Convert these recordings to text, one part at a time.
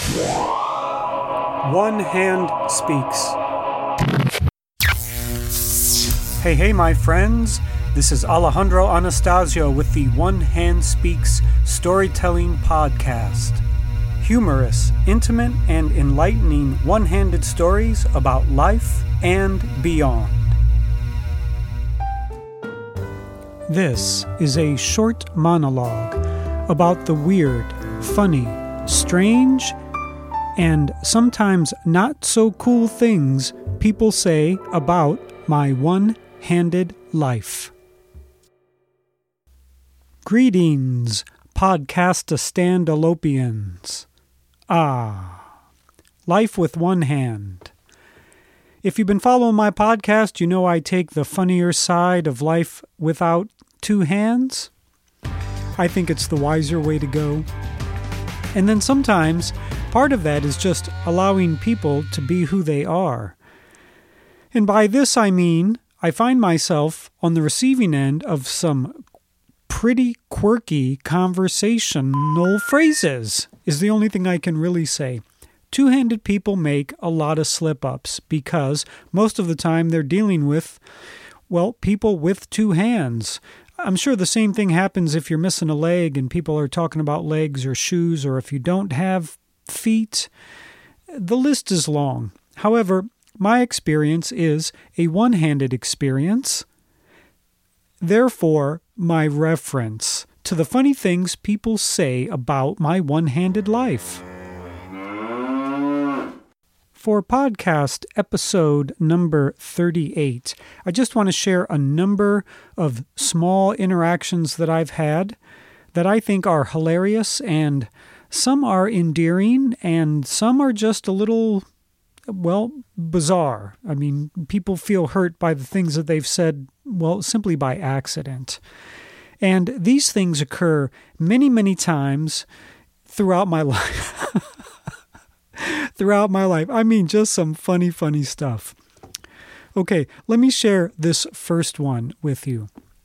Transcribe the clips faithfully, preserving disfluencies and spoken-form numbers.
One Hand Speaks. Hey, hey, my friends. This is Alejandro Anastasio with the One Hand Speaks Storytelling Podcast. Humorous, intimate, and enlightening one-handed stories about life and beyond. This is a short monologue about the weird, funny, strange, and sometimes not so cool things people say about my one-handed life. Greetings, podcast-a-stand-alopians. Ah, life with one hand. If you've been following my podcast, you know I take the funnier side of life without two hands. I think it's the wiser way to go. And then sometimes, part of that is just allowing people to be who they are. And by this I mean, I find myself on the receiving end of some pretty quirky conversational phrases, is the only thing I can really say. Two-handed people make a lot of slip-ups because most of the time they're dealing with, well, people with two hands. I'm sure the same thing happens if you're missing a leg and people are talking about legs or shoes, or if you don't have feet. The list is long. However, my experience is a one-handed experience. Therefore, my reference to the funny things people say about my one-handed life. For podcast episode number thirty-eight, I just want to share a number of small interactions that I've had that I think are hilarious, and some are endearing, and some are just a little, well, bizarre. I mean, people feel hurt by the things that they've said, well, simply by accident. And these things occur many, many times throughout my life. throughout my life. I mean, just some funny, funny stuff. Okay, let me share this first one with you.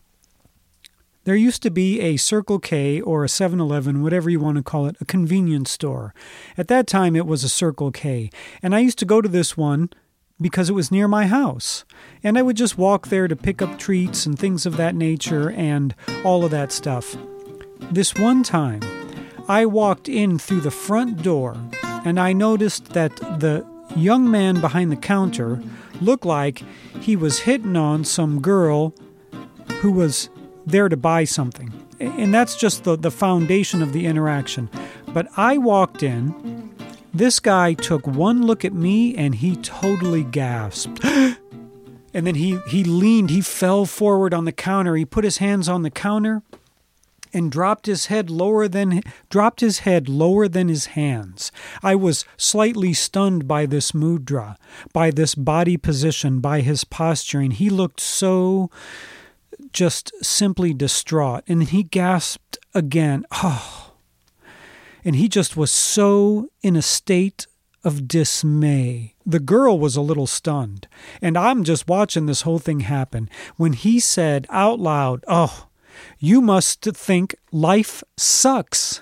There used to be a Circle K or a seven eleven, whatever you want to call it, a convenience store. At that time, it was a Circle K. And I used to go to this one because it was near my house. And I would just walk there to pick up treats and things of that nature and all of that stuff. This one time, I walked in through the front door and I noticed that the young man behind the counter looked like he was hitting on some girl who was there to buy something. And that's just the, the foundation of the interaction. But I walked in, this guy took one look at me and he totally gasped. And then he, he leaned, he fell forward on the counter, he put his hands on the counter and dropped his head lower than dropped his head lower than his hands. I was slightly stunned by this mudra, by this body position, by his posturing. He looked so just simply distraught. And he gasped again. Oh. And he just was so in a state of dismay. The girl was a little stunned. And I'm just watching this whole thing happen. When he said out loud, "Oh, you must think life sucks."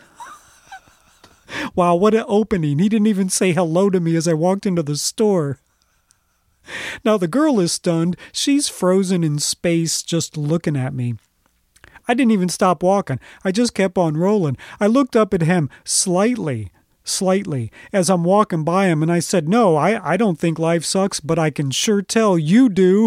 Wow, what an opening. He didn't even say hello to me as I walked into the store. Now the girl is stunned. She's frozen in space just looking at me. I didn't even stop walking. I just kept on rolling. I looked up at him slightly, slightly, as I'm walking by him, and I said, "No, I, I don't think life sucks, but I can sure tell you do."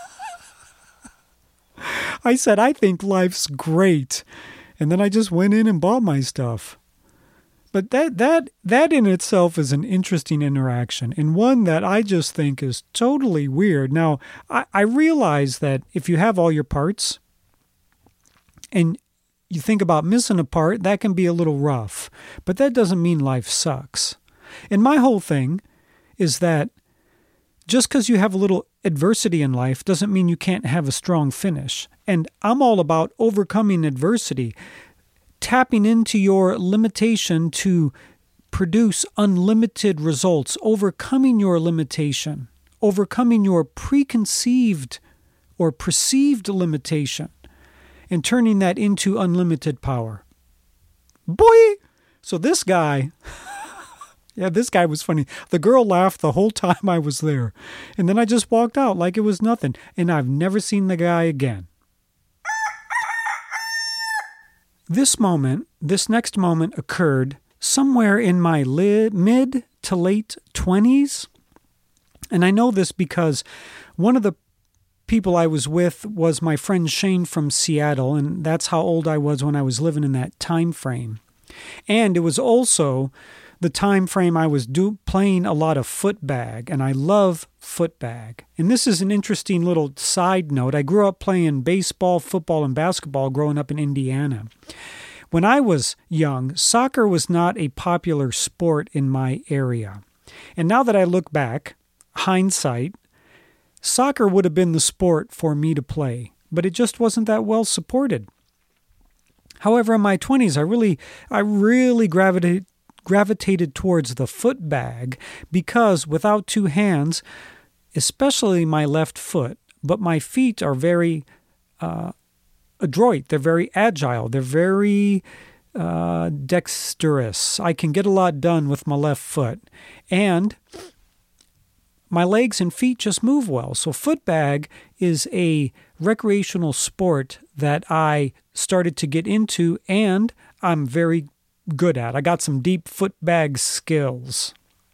I said, "I think life's great." And then I just went in and bought my stuff. But that that that in itself is an interesting interaction, and one that I just think is totally weird. Now, I, I realize that if you have all your parts and you think about missing a part, that can be a little rough. But that doesn't mean life sucks. And my whole thing is that just because you have a little adversity in life doesn't mean you can't have a strong finish. And I'm all about overcoming adversity, tapping into your limitation to produce unlimited results, overcoming your limitation, overcoming your preconceived or perceived limitation, and turning that into unlimited power. Boy! So this guy, Yeah, this guy was funny. The girl laughed the whole time I was there. And then I just walked out like it was nothing. And I've never seen the guy again. This moment, this next moment occurred somewhere in my li- mid to late twenties. And I know this because one of the people I was with was my friend Shane from Seattle, and that's how old I was when I was living in that time frame. And it was also the time frame I was do, playing a lot of footbag, and I love footbag. And this is an interesting little side note. I grew up playing baseball, football, and basketball growing up in Indiana. When I was young, soccer was not a popular sport in my area. And now that I look back, hindsight, soccer would have been the sport for me to play, but it just wasn't that well supported. However, in my twenties, I really, I really gravitated gravitated towards the footbag because without two hands, especially my left foot, but my feet are very uh, adroit. They're very agile. They're very uh, dexterous. I can get a lot done with my left foot. And my legs and feet just move well. So footbag is a recreational sport that I started to get into, and I'm very good at. I got some deep footbag skills.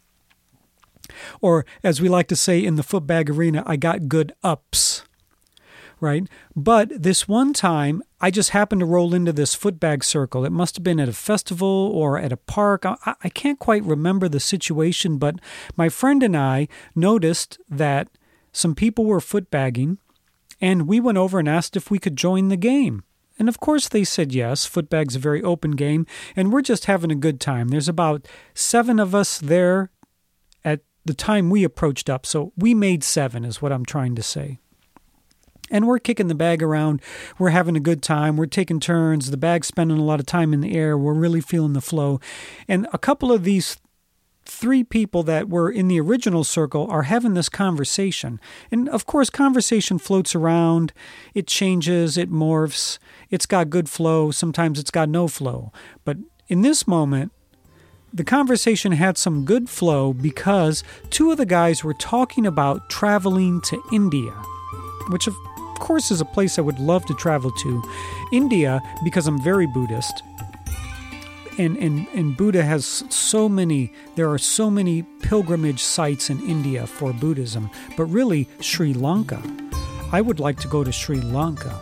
Or as we like to say in the footbag arena, I got good ups, right? But this one time, I just happened to roll into this footbag circle. It must have been at a festival or at a park. I, I can't quite remember the situation, but my friend and I noticed that some people were footbagging, and we went over and asked if we could join the game. And of course they said yes. Footbag's a very open game, and we're just having a good time. There's about seven of us there at the time we approached up, so we made seven is what I'm trying to say. And we're kicking the bag around. We're having a good time. We're taking turns. The bag's spending a lot of time in the air. We're really feeling the flow. And a couple of these three people that were in the original circle are having this conversation. And of course, conversation floats around. It changes. It morphs. It's got good flow. Sometimes it's got no flow. But in this moment, the conversation had some good flow because two of the guys were talking about traveling to India, which of course is a place I would love to travel to. India, because I'm very Buddhist. And, and, and Buddha has so many, there are so many pilgrimage sites in India for Buddhism, but really Sri Lanka. I would like to go to Sri Lanka.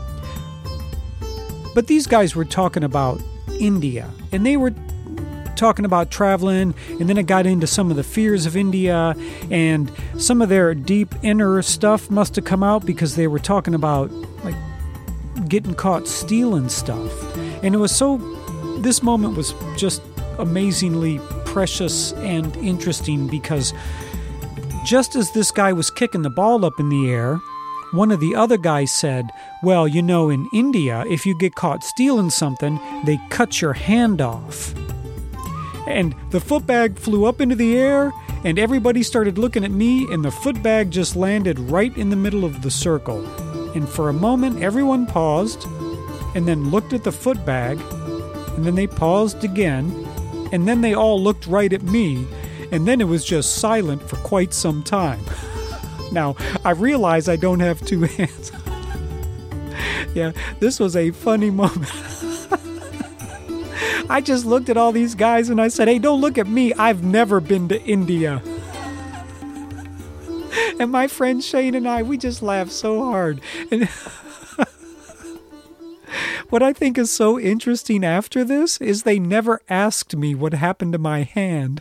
But these guys were talking about India, and they were talking about traveling, and then it got into some of the fears of India, and some of their deep inner stuff must have come out because they were talking about like getting caught stealing stuff. And it was so, this moment was just amazingly precious and interesting because just as this guy was kicking the ball up in the air, one of the other guys said, well, you know, in India, if you get caught stealing something, they cut your hand off. And the footbag flew up into the air, and everybody started looking at me, and the footbag just landed right in the middle of the circle. And for a moment, everyone paused, and then looked at the footbag, and then they paused again, and then they all looked right at me, and then it was just silent for quite some time. Now, I realize I don't have two hands. Yeah, this was a funny moment. I just looked at all these guys and I said, hey, don't look at me. I've never been to India. And my friend Shane and I, we just laughed so hard. And what I think is so interesting after this is they never asked me what happened to my hand.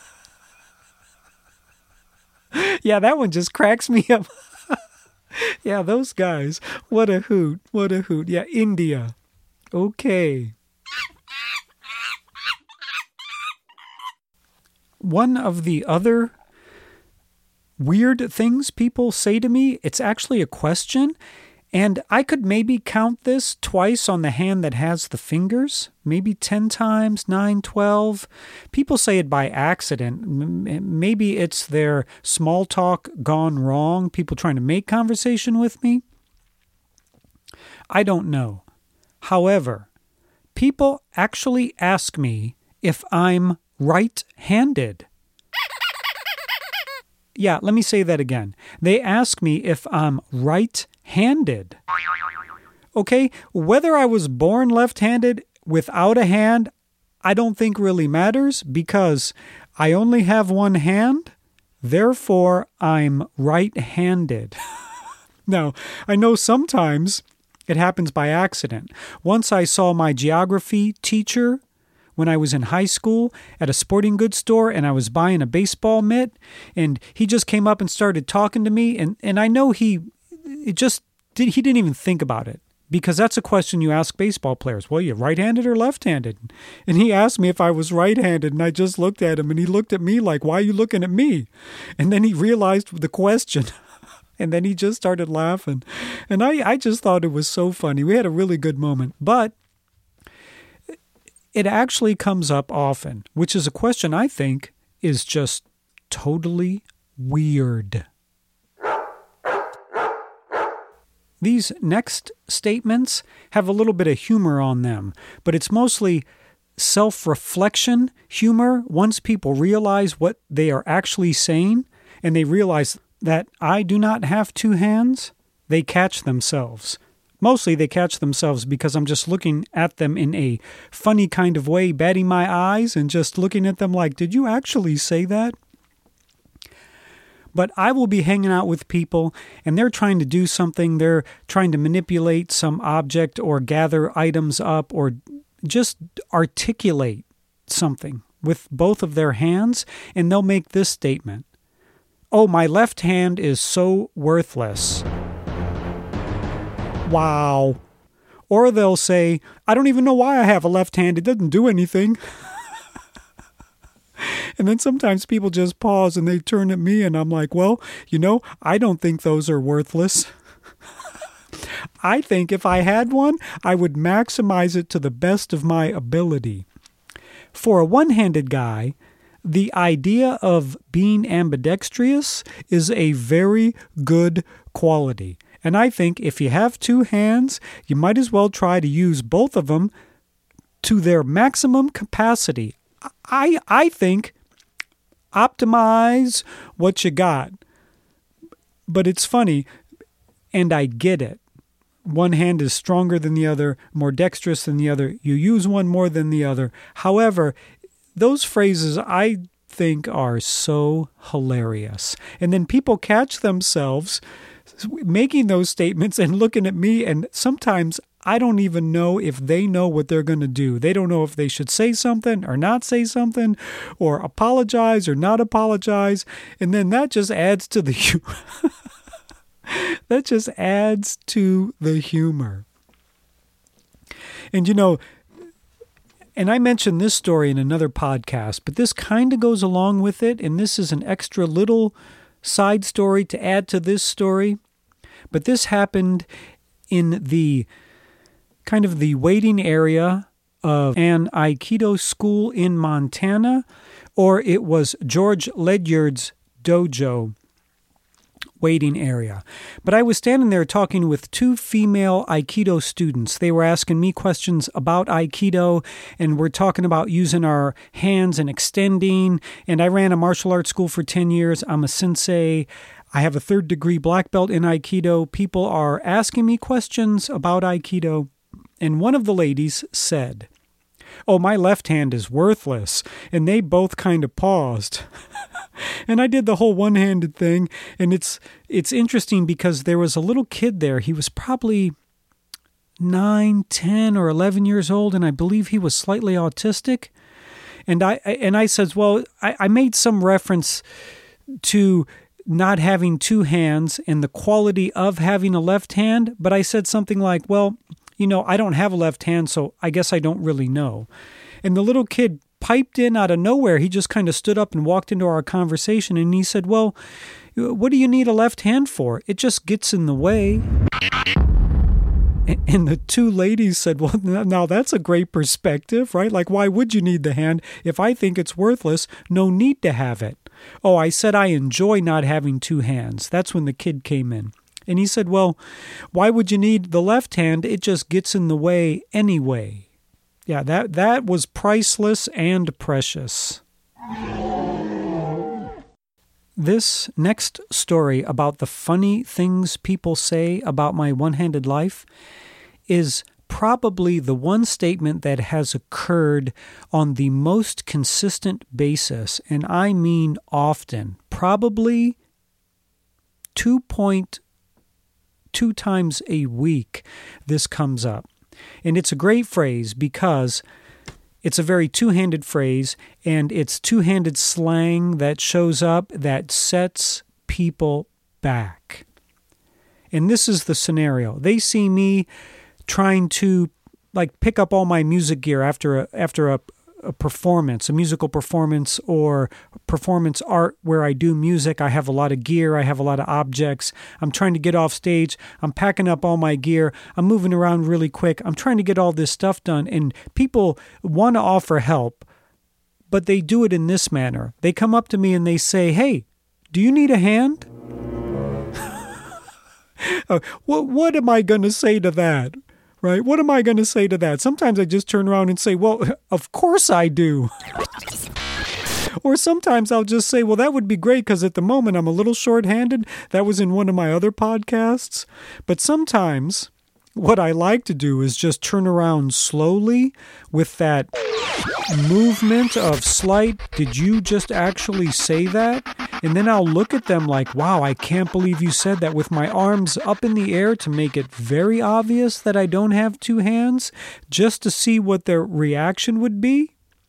Yeah, that one just cracks me up. Yeah, those guys. What a hoot. What a hoot. Yeah, India. Okay. One of the other weird things people say to me, it's actually a question, and I could maybe count this twice on the hand that has the fingers, maybe ten times, nine, twelve. People say it by accident. Maybe it's their small talk gone wrong, people trying to make conversation with me. I don't know. However, people actually ask me if I'm right-handed. Yeah, let me say that again. They ask me if I'm right-handed. Okay, whether I was born left-handed without a hand, I don't think really matters because I only have one hand, therefore I'm right-handed. Now, I know sometimes it happens by accident. Once I saw my geography teacher when I was in high school at a sporting goods store and I was buying a baseball mitt, and he just came up and started talking to me, and, and I know he it just did, he didn't even think about it. Because that's a question you ask baseball players. Well, you right-handed or left-handed? And he asked me if I was right-handed, and I just looked at him, and he looked at me like, why are you looking at me? And then he realized the question, and then he just started laughing. And I, I just thought it was so funny. We had a really good moment. But it actually comes up often, which is a question I think is just totally weird. These next statements have a little bit of humor on them, but it's mostly self-reflection humor. Once people realize what they are actually saying, and they realize that I do not have two hands, they catch themselves. Mostly they catch themselves because I'm just looking at them in a funny kind of way, batting my eyes and just looking at them like, did you actually say that? But I will be hanging out with people and they're trying to do something. They're trying to manipulate some object or gather items up or just articulate something with both of their hands. And they'll make this statement. Oh, my left hand is so worthless. Wow. Or they'll say, I don't even know why I have a left hand. It doesn't do anything. And then sometimes people just pause and they turn at me and I'm like, well, you know, I don't think those are worthless. I think if I had one, I would maximize it to the best of my ability. For a one-handed guy, the idea of being ambidextrous is a very good quality. And I think if you have two hands, you might as well try to use both of them to their maximum capacity. I I think optimize what you got. But it's funny, and I get it. One hand is stronger than the other, more dexterous than the other. You use one more than the other. However, those phrases I think are so hilarious. And then people catch themselves making those statements and looking at me, and sometimes I don't even know if they know what they're going to do. They don't know if they should say something or not say something or apologize or not apologize. And then that just adds to the humor. That just adds to the humor. And you know, and I mentioned this story in another podcast, but this kind of goes along with it. And this is an extra little side story to add to this story. But this happened in the kind of the waiting area of an Aikido school in Montana, or it was George Ledyard's dojo waiting area. But I was standing there talking with two female Aikido students. They were asking me questions about Aikido, and we're talking about using our hands and extending. And I ran a martial arts school for ten years. I'm a sensei. I have a third degree black belt in Aikido. People are asking me questions about Aikido. And one of the ladies said, oh, my left hand is worthless. And they both kind of paused. And I did the whole one-handed thing. And it's it's interesting because there was a little kid there. He was probably nine, ten, or eleven years old. And I believe he was slightly autistic. And I and I said, well, I, I made some reference to not having two hands and the quality of having a left hand. But I said something like, well, you know, I don't have a left hand, so I guess I don't really know. And the little kid piped in out of nowhere. He just kind of stood up and walked into our conversation, and he said, well, what do you need a left hand for? It just gets in the way. And the two ladies said, well, now that's a great perspective, right? Like, why would you need the hand? If I think it's worthless, no need to have it. Oh, I said I enjoy not having two hands. That's when the kid came in. And he said, well, why would you need the left hand? It just gets in the way anyway. Yeah, that, that was priceless and precious. This next story about the funny things people say about my one-handed life is probably the one statement that has occurred on the most consistent basis, and I mean often, probably two point two times a week this comes up. And it's a great phrase because it's a very two-handed phrase, and it's two-handed slang that shows up that sets people back. And this is the scenario. They see me trying to like pick up all my music gear after a, after a, a performance, a musical performance or performance art where I do music. I have a lot of gear. I have a lot of objects. I'm trying to get off stage. I'm packing up all my gear. I'm moving around really quick. I'm trying to get all this stuff done. And people want to offer help, but they do it in this manner. They come up to me and they say, "Hey, do you need a hand?" uh, what, what am I going to say to that? Right? What am I going to say to that? Sometimes I just turn around and say, "Well, of course I do." Or sometimes I'll just say, "Well, that would be great because at the moment I'm a little short-handed." That was in one of my other podcasts. But sometimes what I like to do is just turn around slowly with that movement of slight, "Did you just actually say that?" And then I'll look at them like, "Wow, I can't believe you said that," with my arms up in the air to make it very obvious that I don't have two hands, just to see what their reaction would be.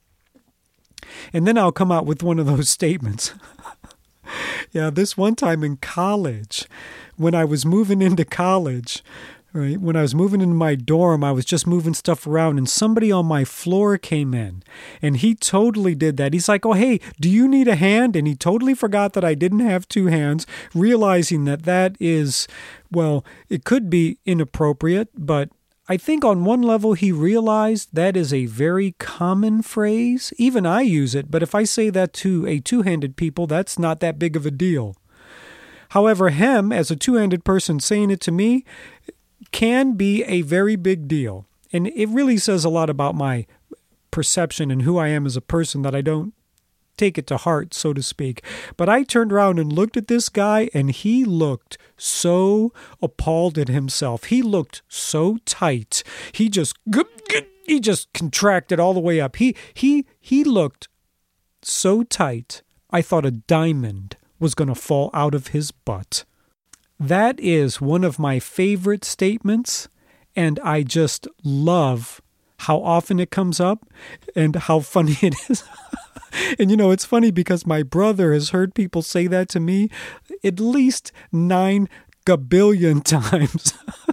And then I'll come out with one of those statements. Yeah, this one time in college, when I was moving into college, right, when I was moving into my dorm, I was just moving stuff around, and somebody on my floor came in, and he totally did that. He's like, "Oh, hey, do you need a hand?" And he totally forgot that I didn't have two hands, realizing that that is, well, it could be inappropriate, but I think on one level he realized that is a very common phrase. Even I use it, but if I say that to a two-handed people, that's not that big of a deal. However, him, as a two-handed person saying it to me, can be a very big deal. And it really says a lot about my perception and who I am as a person that I don't take it to heart, so to speak. But I turned around and looked at this guy, and he looked so appalled at himself. He looked so tight. He just he just contracted all the way up. He he he looked so tight. I thought a diamond was going to fall out of his butt. That is one of my favorite statements, and I just love how often it comes up and how funny it is. And, you know, it's funny because my brother has heard people say that to me at least nine gabillion times.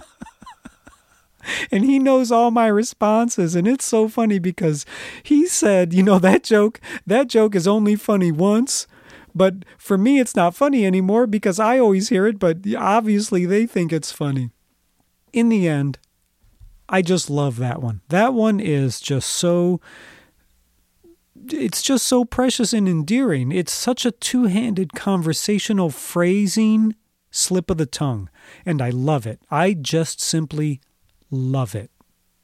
And he knows all my responses. And it's so funny because he said, you know, that joke, that joke is only funny once. But for me, it's not funny anymore because I always hear it. But obviously they think it's funny. In the end, I just love that one. That one is just so... It's just so precious and endearing. It's such a two-handed conversational phrasing slip of the tongue. And I love it. I just simply love it.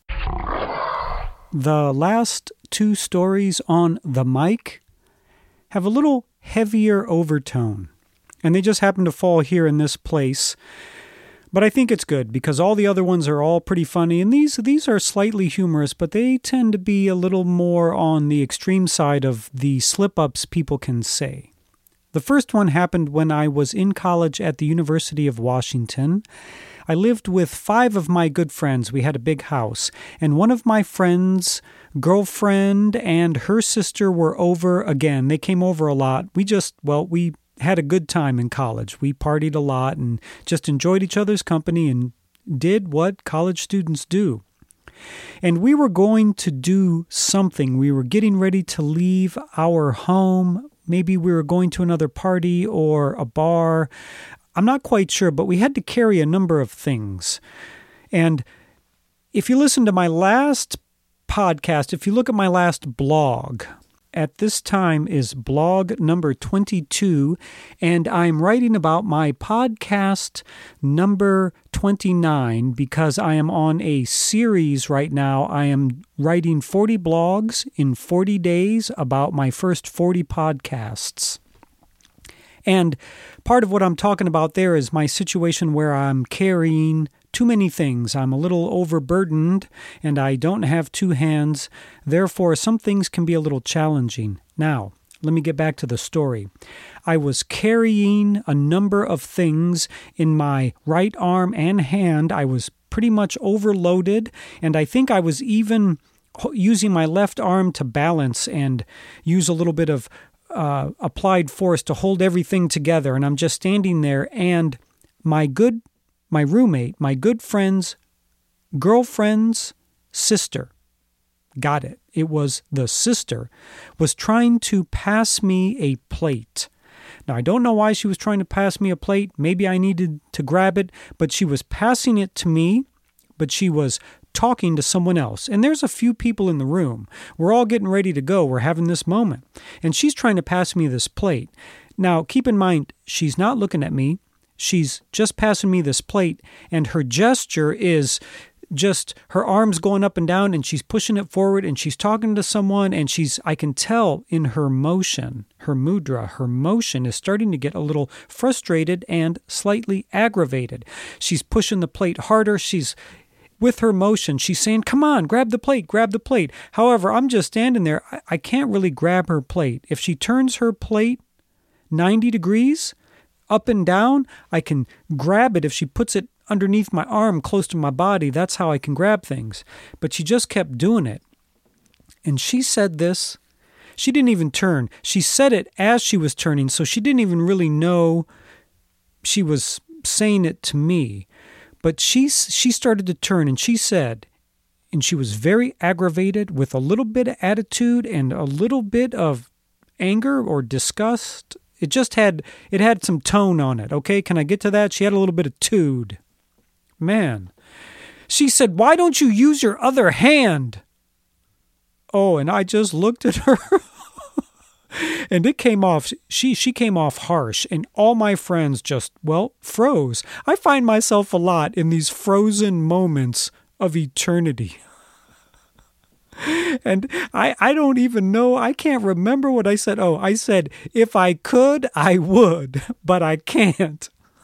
The last two stories on the mic have a little heavier overtone. And they just happen to fall here in this place. But I think it's good because all the other ones are all pretty funny. And these these are slightly humorous, but they tend to be a little more on the extreme side of the slip-ups people can say. The first one happened when I was in college at the University of Washington. I lived with five of my good friends. We had a big house. And one of my friends' girlfriend and her sister were over again. They came over a lot. We just, well, we... had a good time in college. We partied a lot and just enjoyed each other's company and did what college students do. And we were going to do something. We were getting ready to leave our home. Maybe we were going to another party or a bar. I'm not quite sure, but we had to carry a number of things. And if you listen to my last podcast, if you look at my last blog, at this time is blog number twenty-two, and I'm writing about my podcast number twenty-nine because I am on a series right now. I am writing forty blogs in forty days about my first forty podcasts. And part of what I'm talking about there is my situation where I'm carrying too many things. I'm a little overburdened and I don't have two hands. Therefore, some things can be a little challenging. Now, let me get back to the story. I was carrying a number of things in my right arm and hand. I was pretty much overloaded, and I think I was even using my left arm to balance and use a little bit of uh, applied force to hold everything together. And I'm just standing there, and my good My roommate, my good friend's girlfriend's sister, got it. It was the sister, was trying to pass me a plate. Now, I don't know why she was trying to pass me a plate. Maybe I needed to grab it, but she was passing it to me, but she was talking to someone else. And there's a few people in the room. We're all getting ready to go. We're having this moment. And she's trying to pass me this plate. Now, keep in mind, she's not looking at me. She's just passing me this plate, and her gesture is just her arms going up and down, and she's pushing it forward, and she's talking to someone, and she's, I can tell in her motion, her mudra, her motion is starting to get a little frustrated and slightly aggravated. She's pushing the plate harder. She's, with her motion, she's saying, come on, grab the plate, grab the plate. However, I'm just standing there. I, I can't really grab her plate. If she turns her plate ninety degrees, up and down, I can grab it. If she puts it underneath my arm close to my body, that's how I can grab things. But she just kept doing it. And she said this. She didn't even turn. She said it as she was turning, so she didn't even really know she was saying it to me. But she, she started to turn, and she said, and she was very aggravated with a little bit of attitude and a little bit of anger or disgust. It just had, it had some tone on it, okay? Can I get to that? She had a little bit of tude. Man. She said, why don't you use your other hand? Oh, and I just looked at her. And it came off, she, she came off harsh. And all my friends just, well, froze. I find myself a lot in these frozen moments of eternity. And I, I don't even know, I can't remember what I said. Oh, I said, if I could, I would, but I can't.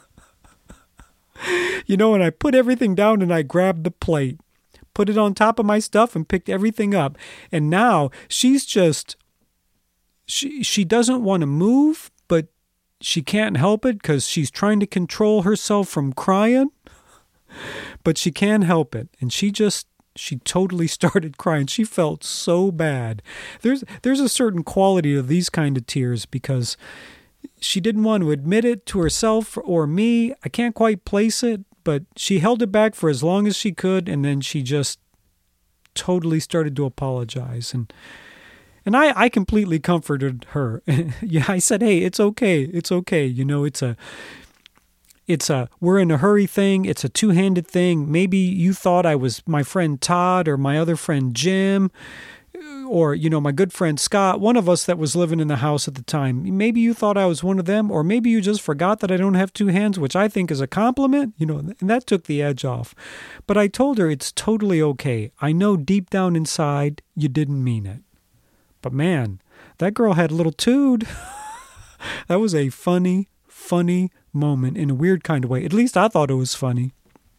You know, and I put everything down and I grabbed the plate, put it on top of my stuff and picked everything up. And now she's just, she, she doesn't want to move, but she can't help it because she's trying to control herself from crying, but she can't help it. And she just, She totally started crying. She felt so bad. There's there's a certain quality of these kind of tears because she didn't want to admit it to herself or me. I can't quite place it, but she held it back for as long as she could, and then she just totally started to apologize. And and I, I completely comforted her. Yeah, I said, hey, it's okay. It's okay. You know, it's a... It's a, we're in a hurry thing. It's a two-handed thing. Maybe you thought I was my friend Todd or my other friend Jim or, you know, my good friend Scott, one of us that was living in the house at the time. Maybe you thought I was one of them, or maybe you just forgot that I don't have two hands, which I think is a compliment, you know, and that took the edge off. But I told her it's totally okay. I know deep down inside you didn't mean it. But man, that girl had a little tude. That was a funny, funny moment in a weird kind of way. At least I thought it was funny.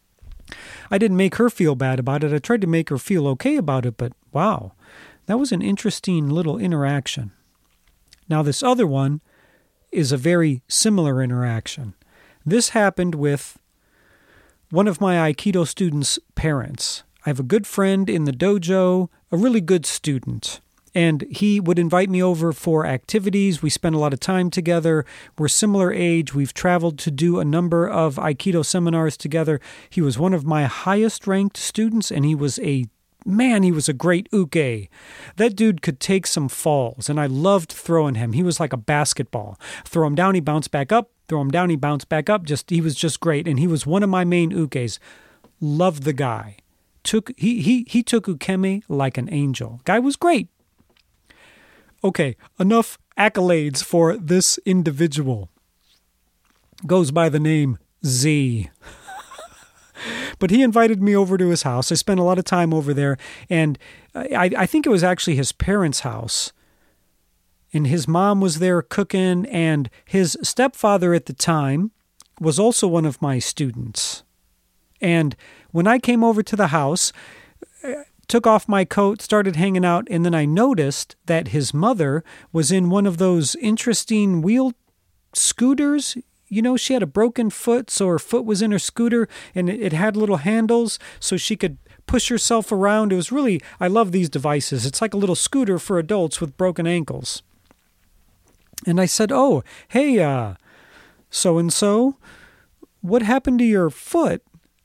I didn't make her feel bad about it. I tried to make her feel okay about it, but wow, that was an interesting little interaction. Now this other one is a very similar interaction. This happened with one of my Aikido students' parents. I have a good friend in the dojo, a really good student. And he would invite me over for activities. We spent a lot of time together. We're similar age. We've traveled to do a number of Aikido seminars together. He was one of my highest ranked students, and he was a, man, he was a great uke. That dude could take some falls, and I loved throwing him. He was like a basketball. Throw him down, he bounced back up. Throw him down, he bounced back up. Just he was just great, and he was one of my main ukes. Loved the guy. Took he he he took ukeme like an angel. Guy was great. Okay, enough accolades for this individual. Goes by the name Z. But he invited me over to his house. I spent a lot of time over there, and I, I think it was actually his parents' house. And his mom was there cooking, and his stepfather at the time was also one of my students. And when I came over to the house, took off my coat, started hanging out, and then I noticed that his mother was in one of those interesting wheel scooters. You know, she had a broken foot, so her foot was in her scooter, and it, it had little handles so she could push herself around. It was really, I love these devices. It's like a little scooter for adults with broken ankles. And I said, oh, hey, uh, so-and-so, what happened to your foot?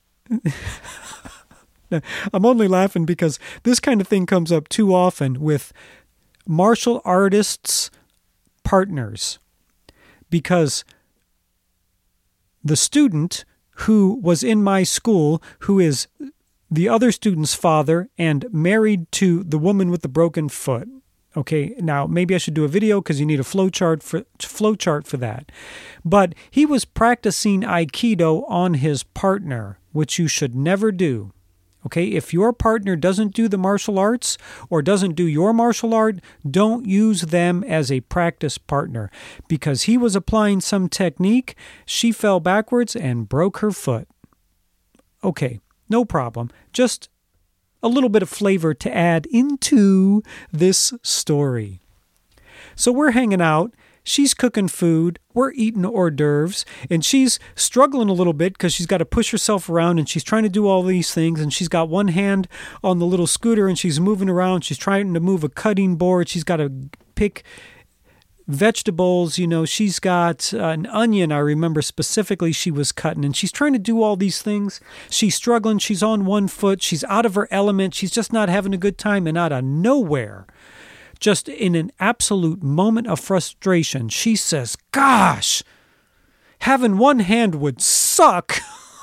I'm only laughing because this kind of thing comes up too often with martial artists' partners, because the student who was in my school, who is the other student's father and married to the woman with the broken foot. Okay, now maybe I should do a video because you need a flow chart for flow chart for that. But he was practicing Aikido on his partner, which you should never do. Okay, if your partner doesn't do the martial arts or doesn't do your martial art, don't use them as a practice partner, because he was applying some technique, she fell backwards and broke her foot. Okay, no problem. Just a little bit of flavor to add into this story. So we're hanging out. She's cooking food, we're eating hors d'oeuvres, and she's struggling a little bit because she's got to push herself around, and she's trying to do all these things, and she's got one hand on the little scooter, and she's moving around. She's trying to move a cutting board. She's got to pick vegetables. You know, she's got uh, an onion, I remember specifically she was cutting, and she's trying to do all these things. She's struggling. She's on one foot. She's out of her element. She's just not having a good time, and out of nowhere, just in an absolute moment of frustration, she says, gosh, having one hand would suck.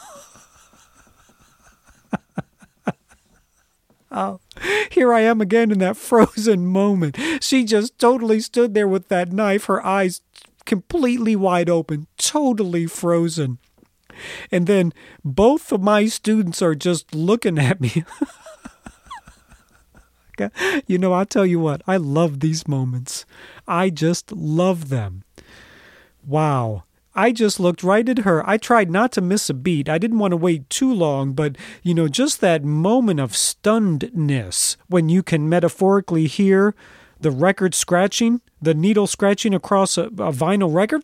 Oh, here I am again in that frozen moment. She just totally stood there with that knife, her eyes completely wide open, totally frozen. And then both of my students are just looking at me. You know, I'll tell you what, I love these moments. I just love them. Wow. I just looked right at her. I tried not to miss a beat. I didn't want to wait too long, but, you know, just that moment of stunnedness when you can metaphorically hear the record scratching, the needle scratching across a, a vinyl record.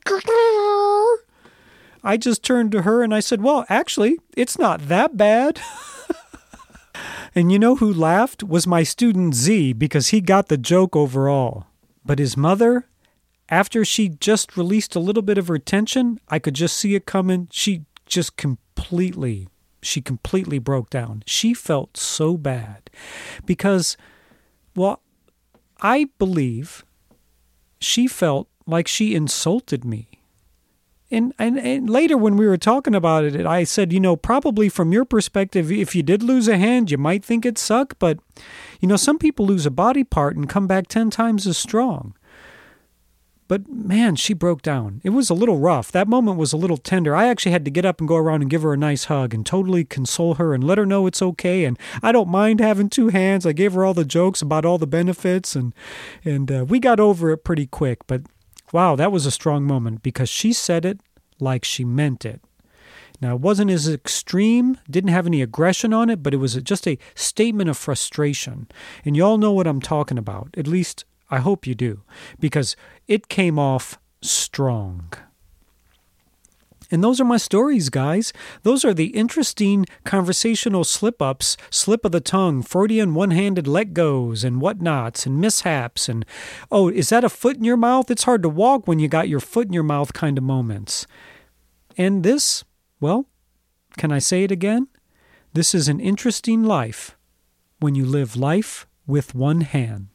I just turned to her and I said, well, actually, it's not that bad. And you know who laughed? Was my student Z, because he got the joke overall. But his mother, after she just released a little bit of her tension, I could just see it coming. She just completely, she completely broke down. She felt so bad because, well, I believe she felt like she insulted me. And, and and later when we were talking about it, I said, you know, probably from your perspective, if you did lose a hand, you might think it sucked. But, you know, some people lose a body part and come back ten times as strong. But, man, she broke down. It was a little rough. That moment was a little tender. I actually had to get up and go around and give her a nice hug and totally console her and let her know it's okay. And I don't mind having two hands. I gave her all the jokes about all the benefits, and, and uh, we got over it pretty quick. But wow, that was a strong moment because she said it like she meant it. Now, it wasn't as extreme, didn't have any aggression on it, but it was just a statement of frustration. And you all know what I'm talking about. At least I hope you do, because it came off strong. And those are my stories, guys. Those are the interesting conversational slip-ups, slip of the tongue, Freudian one-handed let-goes and whatnots and mishaps. And, oh, is that a foot in your mouth? It's hard to walk when you got your foot in your mouth kind of moments. And this, well, can I say it again? This is an interesting life when you live life with one hand.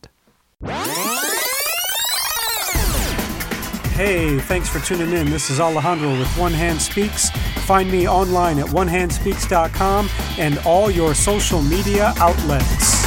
Hey, thanks for tuning in. This is Alejandro with One Hand Speaks. Find me online at one hand speaks dot com and all your social media outlets.